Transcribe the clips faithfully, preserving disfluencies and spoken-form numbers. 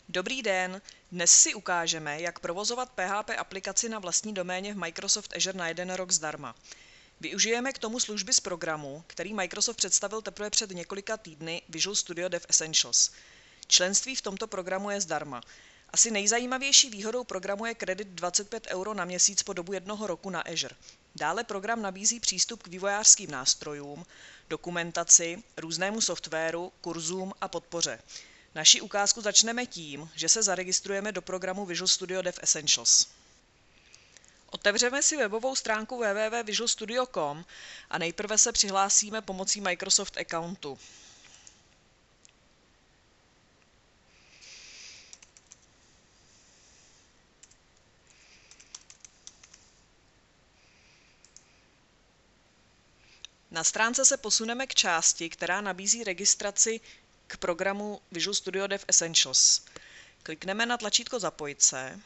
Dobrý den, dnes si ukážeme, jak provozovat P H P aplikaci na vlastní doméně v Microsoft Azure na jeden rok zdarma. Využijeme k tomu služby z programu, který Microsoft představil teprve před několika týdny Visual Studio Dev Essentials. Členství v tomto programu je zdarma. Asi nejzajímavější výhodou programu je kredit dvacet pět euro na měsíc po dobu jednoho roku na Azure. Dále program nabízí přístup k vývojářským nástrojům, dokumentaci, různému softwaru, kurzům a podpoře. Naši ukázku začneme tím, že se zaregistrujeme do programu Visual Studio Dev Essentials. Otevřeme si webovou stránku w w w tečka visual studio tečka com a nejprve se přihlásíme pomocí Microsoft accountu. Na stránce se posuneme k části, která nabízí registraci k programu Visual Studio Dev Essentials. Klikneme na tlačítko Zapojit se,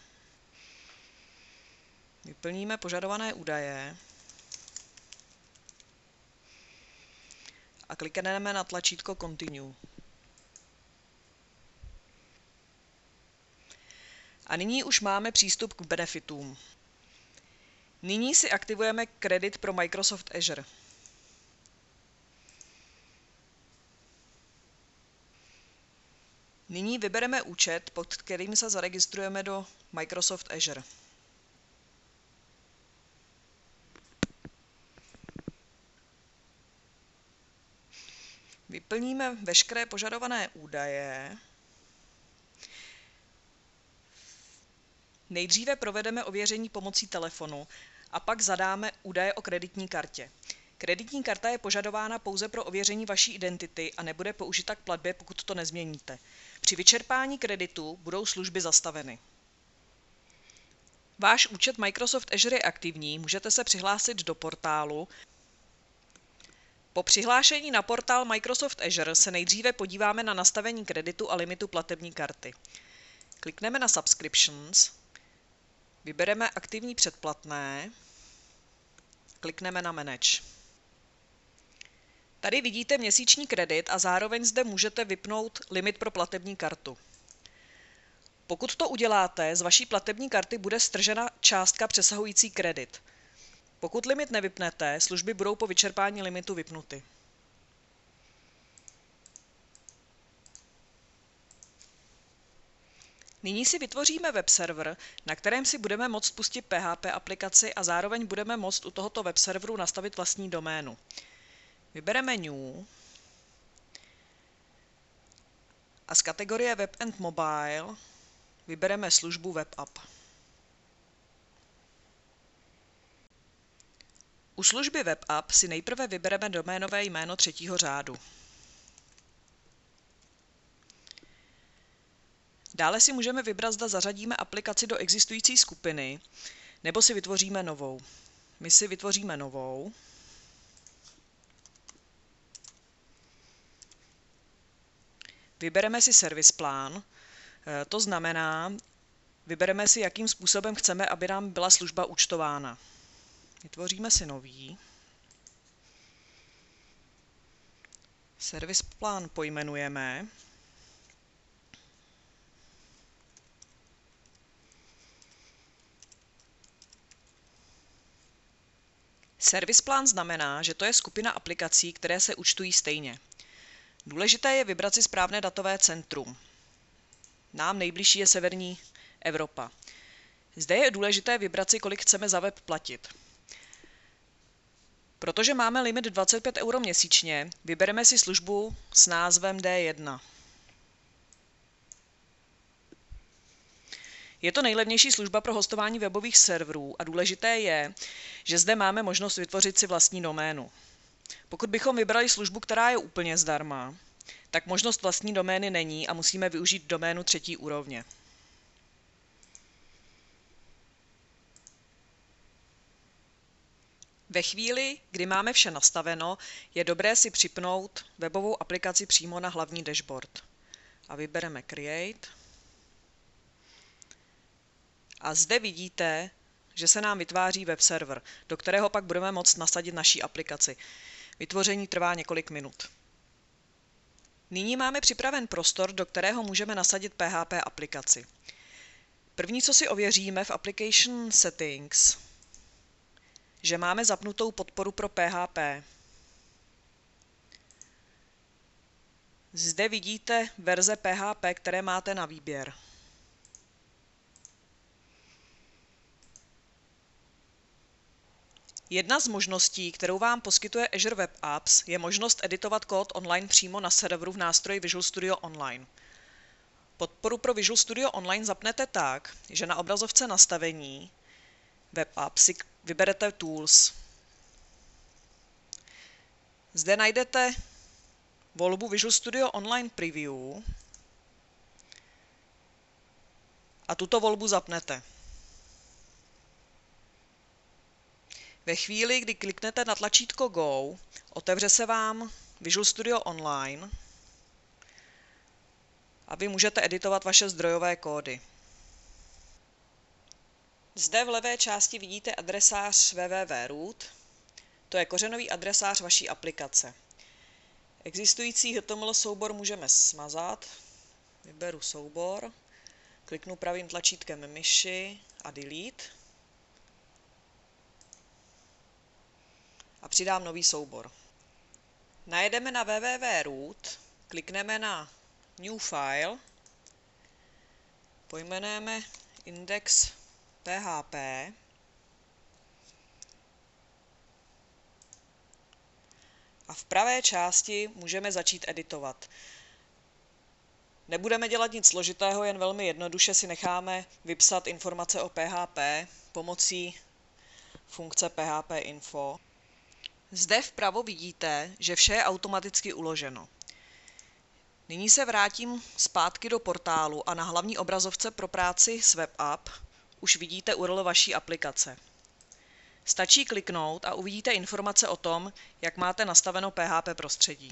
vyplníme požadované údaje a klikneme na tlačítko Continue. A nyní už máme přístup k benefitům. Nyní si aktivujeme kredit pro Microsoft Azure. Nyní vybereme účet, pod kterým se zaregistrujeme do Microsoft Azure. Vyplníme veškeré požadované údaje. Nejdříve provedeme ověření pomocí telefonu a pak zadáme údaje o kreditní kartě. Kreditní karta je požadována pouze pro ověření vaší identity a nebude použita k platbě, pokud to nezměníte. Při vyčerpání kreditu budou služby zastaveny. Váš účet Microsoft Azure je aktivní, můžete se přihlásit do portálu. Po přihlášení na portál Microsoft Azure se nejdříve podíváme na nastavení kreditu a limitu platební karty. Klikneme na Subscriptions, vybereme aktivní předplatné, klikneme na Manage. Tady vidíte měsíční kredit a zároveň zde můžete vypnout limit pro platební kartu. Pokud to uděláte, z vaší platební karty bude stržena částka přesahující kredit. Pokud limit nevypnete, služby budou po vyčerpání limitu vypnuty. Nyní si vytvoříme webserver, na kterém si budeme moct pustit P H P aplikaci a zároveň budeme moct u tohoto webserveru nastavit vlastní doménu. Vybereme New a z kategorie Web and Mobile vybereme službu WebApp. U služby WebApp si nejprve vybereme doménové jméno třetího řádu. Dále si můžeme vybrat, zda zařadíme aplikaci do existující skupiny, nebo si vytvoříme novou. My si vytvoříme novou. Vybereme si service plán, to znamená, vybereme si, jakým způsobem chceme, aby nám byla služba účtována. Vytvoříme si nový. Service plán pojmenujeme. Service plán znamená, že to je skupina aplikací, které se účtují stejně. Důležité je vybrat si správné datové centrum. Nám nejbližší je severní Evropa. Zde je důležité vybrat si, kolik chceme za web platit. Protože máme limit dvacet pět euro měsíčně, vybereme si službu s názvem D jedna. Je to nejlevnější služba pro hostování webových serverů a důležité je, že zde máme možnost vytvořit si vlastní doménu. Pokud bychom vybrali službu, která je úplně zdarma, tak možnost vlastní domény není a musíme využít doménu třetí úrovně. Ve chvíli, kdy máme vše nastaveno, je dobré si připnout webovou aplikaci přímo na hlavní dashboard. A vybereme Create. A zde vidíte, že se nám vytváří web server, do kterého pak budeme moct nasadit naší aplikaci. Vytvoření trvá několik minut. Nyní máme připraven prostor, do kterého můžeme nasadit P H P aplikaci. První, co si ověříme v Application Settings, že máme zapnutou podporu pro P H P. Zde vidíte verze P H P, které máte na výběr. Jedna z možností, kterou vám poskytuje Azure Web Apps, je možnost editovat kód online přímo na serveru v nástroji Visual Studio Online. Podporu pro Visual Studio Online zapnete tak, že na obrazovce nastavení Web Apps si vyberete Tools. Zde najdete volbu Visual Studio Online Preview a tuto volbu zapnete. Ve chvíli, kdy kliknete na tlačítko Go, otevře se vám Visual Studio Online a vy můžete editovat vaše zdrojové kódy. Zde v levé části vidíte adresář www.root, to je kořenový adresář vaší aplikace. Existující H T M L soubor můžeme smazat, vyberu soubor, kliknu pravým tlačítkem myši a delete a přidám nový soubor. Najedeme na www.root, klikneme na New File, pojmenujeme index P H P a v pravé části můžeme začít editovat. Nebudeme dělat nic složitého, jen velmi jednoduše si necháme vypsat informace o P H P pomocí funkce P H P info. Zde vpravo vidíte, že vše je automaticky uloženo. Nyní se vrátím zpátky do portálu a na hlavní obrazovce pro práci s Web App už vidíte U R L vaší aplikace. Stačí kliknout a uvidíte informace o tom, jak máte nastaveno P H P prostředí.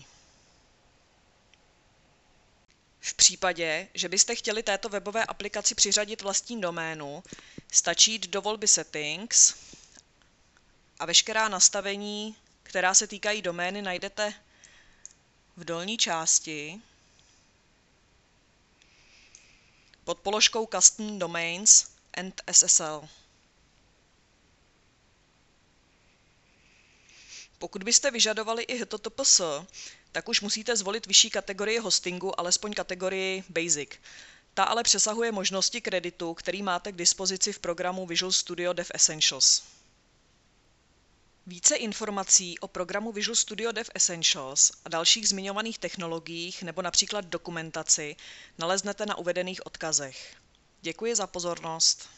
V případě, že byste chtěli této webové aplikaci přiřadit vlastní doménu, stačí jít do volby Settings a veškerá nastavení, která se týkají domény, najdete v dolní části pod položkou Custom Domains and S S L. Pokud byste vyžadovali i H T T P S, tak už musíte zvolit vyšší kategorii hostingu, alespoň kategorii Basic. Ta ale přesahuje možnosti kreditu, který máte k dispozici v programu Visual Studio Dev Essentials. Více informací o programu Visual Studio Dev Essentials a dalších zmiňovaných technologiích nebo například dokumentaci naleznete na uvedených odkazech. Děkuji za pozornost.